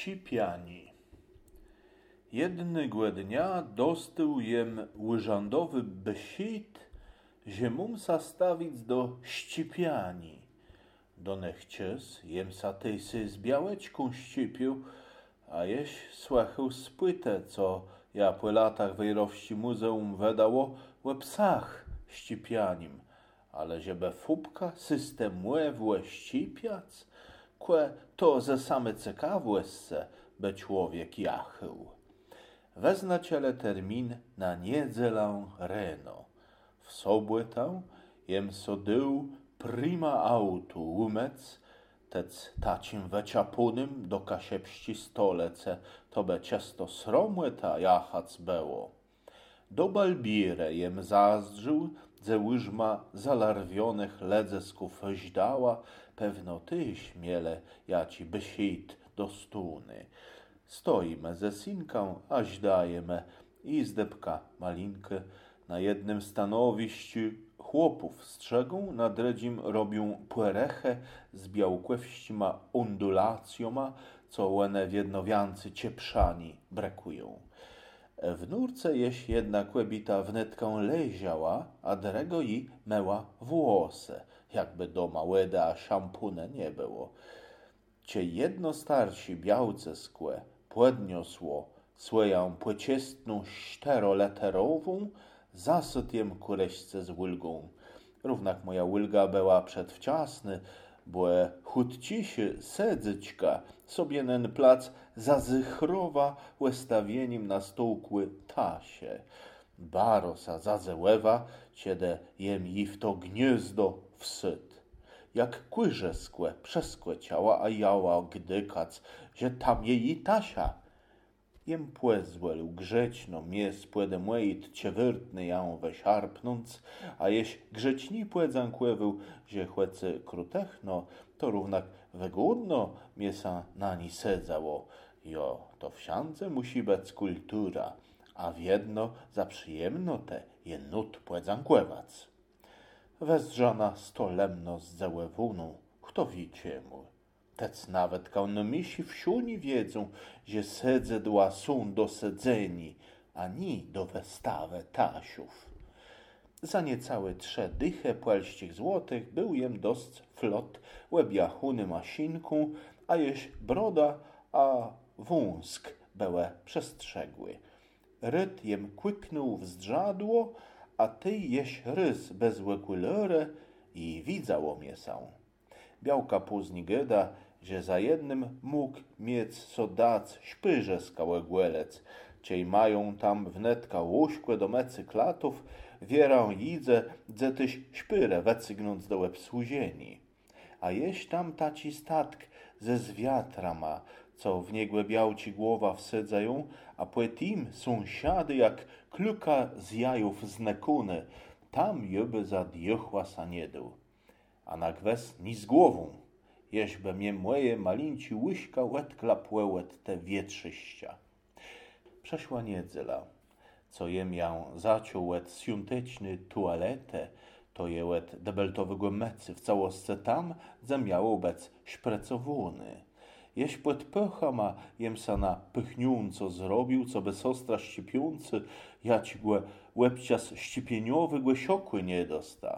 Ścipiani. Jednego dnia dostył jem łyżandowy besit, że mum sastawić do ścipiani. Do nechcies jem sa tej sy z białeczką ścipił, a jeś słechał spytę, co ja po latach wejrowści muzeum wedało we psach ścipianim, ale żeby fubka system łe ścipiac, kłe to ze same ciekawłesce by człowiek jachył. Weznaciele termin na niedzielę reno. W sobotę jem sodył prima autu umec, tec tacim weciapunym do kasiepści stolece, to be ciasto sromłeta jachac było. Do Balbire jem zazdrzył, ze łyżma zalarwionych ledzesków żdała, pewno ty śmiele ja ci besit do stuny. Stoimy ze synką, aż dajemy i zdebka malinkę na jednym stanowiściu chłopów strzegą, na dredzim robią płerechę z białkłewścima undulacjoma, co łene wiednowiancy cieprzani brekują. W nurce jeś jedna kłebita wnetką leziała, a drego i meła włosy, jakby doma łeda a szampune nie było. Cie jedno starsi białce skłe podniosło swoją płeciestną czteroleterową, zasytiem kureśce z łylgą. Równak moja łylga była przedwczasny, bo chudcisie sedzyćka sobie nen plac zazychrowa łestawieniem na stołkły tasie. Barosa zazełewa, ciede jem i w to gniezdo wsyt. Jak kłyże skłe, przeskłe ciała, a jała gdykac, że tam jej tasia. Jem płezłelu grzeczno mies płede młejt ciewyrtny ją weśarpnąc, a jeś grzeczni płedzan kłewył, że chłecy krutechno, to równak wygodno miesa na ni sedzało. Jo, to w siance musi być kultura, a w jedno za przyjemno te je nut płedzan kłewac. Wezżana stolemno z zełewuną, kto wicie mu. Tec nawet kaunomisi wsiu nie wiedzą, że sedzedła są do sedzeni, ani do wystawy tasiów. Za niecałe 3 dyche płelścich złotych był jem dość flot, łebiachuny masinką, a jeś broda, a wąsk bełe przestrzegły. Ryt jem kłyknął w zdrzadło, a ty jeś rys bez łekulere i widzało miesę. Białka później geda, że za jednym mógł mieć sodac szpyrze skałegłelec, ciej mają tam wnetka łośkłe do mecy klatów, wierą jidze, dze tyś szpyrę wecygnąc do łeb słuzieni. A jeś tam taci statk ze zwiatra ma, co w niegłe białci głowa wsedzają, a płetim sąsiady jak kluka z jajów z nekuny, tam jeby za diochła saniedył. A na gwes ni z głową, jeżby mnie moje malinci łyśka łetkla płełet te wietrzyścia. Przeszła niedziela, co jem ją zaciął łet świąteczny tualetę, to je łet debeltowego mecy w całostce tam zamiało bec szprecowuny. Jeś płet pycha ma jemsa na pychniąco zrobił, co bez ostra ścipiący, jać głę łebcias ścipieniowy głesiokły nie dosta.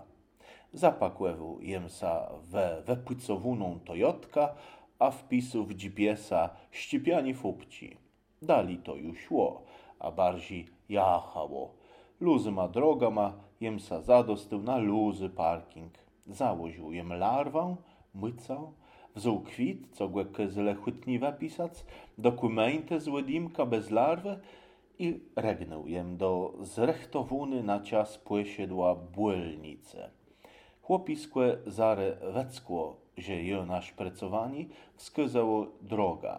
Zapakłewu jemsa we wepłycowuną Toyotka, a wpisu w GPS-a ścipiani fupci. Dali to już szło, a bardziej jachało. Luzy ma droga ma, jemsa zadostył na luzy parking. Założył jem larwę, mycał, wziął kwit, co głękę zle chwytniwe pisac, dokumenty z łedimka bez larwy i regnął jem do zrechtowuny na cias płysiedła błylnice. Chłopiskłe zare weckło, że je naszprecowani, wskazało droga.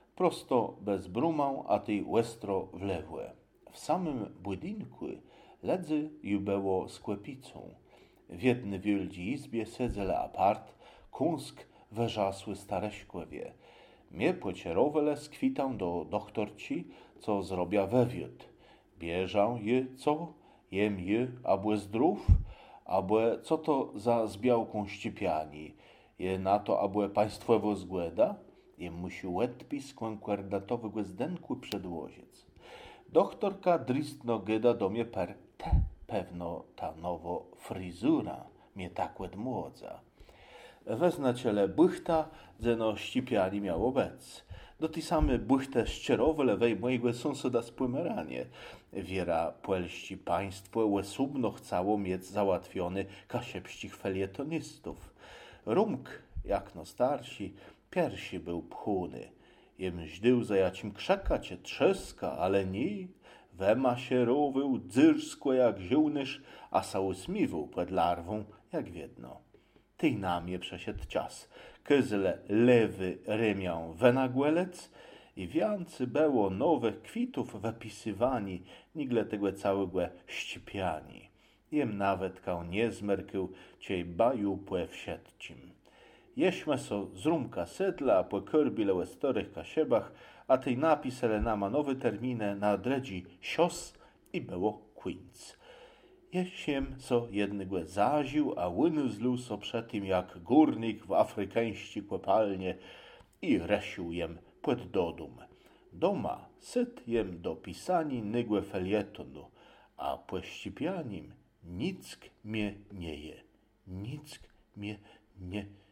Prosto bez brumał, a tej łestro wlewłe. W samym budynku ledzy ju było sklepicą. W jednej wielkiej izbie sedzele apart, kąsk weżasły stare szklewie. Mnie płecierowele skwitał do doktorci, co zrobia wywiód. Bieżał je co, jem je, abłe zdrów, abłe co to za zbiałką ścipiani, je na to abłe państwowo zgłeda, jem musi łetpis kłękłerdatowy zdenku przedłožiec. Doktorka dristno geda do mnie per te, pewno ta nowo frizura mnie tak łed młodza. Wezna ciele bychta, zeno ścipiani miało bec. Do tej same bychte szczerowe lewej mojego sąsiada z Płymeranie. Wiera płelści państwo łesubno chciało mieć załatwiony kasiepścich felietonistów. Rumk, jak no starsi, piersi był pchuny. Jem żdył za jacim krzaka cię trzeska, ale ni. Wema się rowył, dzyrsko jak żołnierz, a sałysmiwał przed larwą jak wiedno. Tej namie przeszedł czas. Kyzle lewy rymiał wenagłelec i wiancy było nowych kwitów wypisywani, nigle tego całego ścipiani. Jem nawet kał nie zmerkył, ciej baju płe wsiedcim. Jeśmy so z rumka sedla, a po korbile storych kasiebach, a tej napisele nama nowy terminę na dredzi sios i było quinc. Jesiem so jednego zaził, a łynyzlu so przed tym jak górnik w afrykańści kłepalnie i resił jem płet do dum. Doma syt jem do pisani nygłe felietonu, a po ścipianim nick mnie nie je, nick mnie nie